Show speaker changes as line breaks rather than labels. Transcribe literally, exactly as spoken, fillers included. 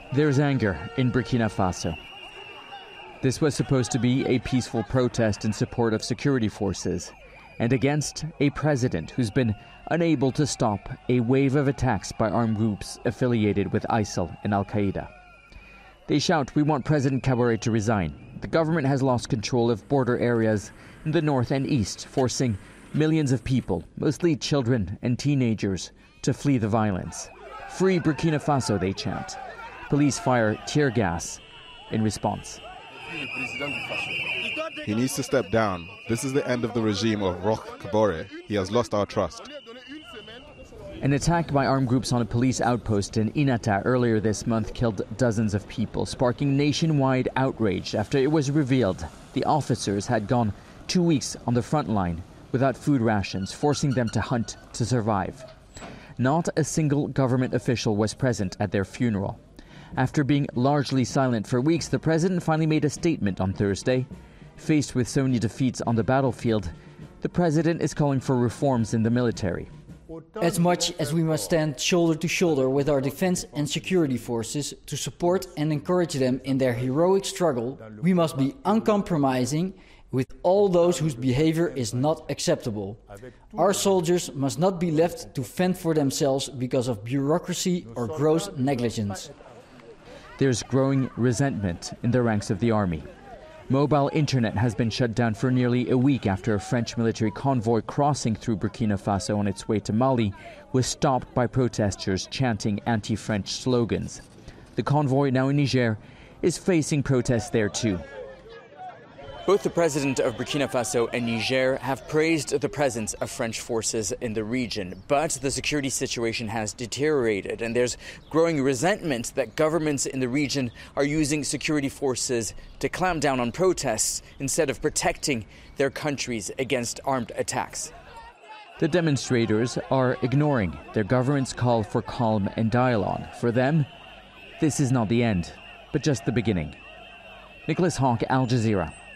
There's anger in Burkina Faso. This was supposed to be a peaceful protest in support of security forces and against a president who's been unable to stop a wave of attacks by armed groups affiliated with I S I L and Al-Qaeda. They shout, "We want President Kaboré to resign." The government has lost control of border areas in the north and east, forcing millions of people, mostly children and teenagers, to flee the violence. "Free Burkina Faso," they chant. Police fire tear gas in response.
He needs to step down. This is the end of the regime of Roch Kaboré. He has lost our trust.
An attack by armed groups on a police outpost in Inata earlier this month killed dozens of people, sparking nationwide outrage after it was revealed the officers had gone two weeks on the front line without food rations, forcing them to hunt to survive. Not a single government official was present at their funeral. After being largely silent for weeks, the president finally made a statement on Thursday. Faced with so many defeats on the battlefield, the president is calling for reforms in the military.
As much as we must stand shoulder to shoulder with our defense and security forces to support and encourage them in their heroic struggle, we must be uncompromising with all those whose behavior is not acceptable. Our soldiers must not be left to fend for themselves because of bureaucracy or gross negligence.
There's growing resentment in the ranks of the army. Mobile internet has been shut down for nearly a week after a French military convoy crossing through Burkina Faso on its way to Mali was stopped by protesters chanting anti-French slogans. The convoy, now in Niger, is facing protests there too. Both the president of Burkina Faso and Niger have praised the presence of French forces in the region, but the security situation has deteriorated, and there's growing resentment that governments in the region are using security forces to clamp down on protests instead of protecting their countries against armed attacks. The demonstrators are ignoring their government's call for calm and dialogue. For them, this is not the end, but just the beginning. Nicholas Hawk, Al Jazeera.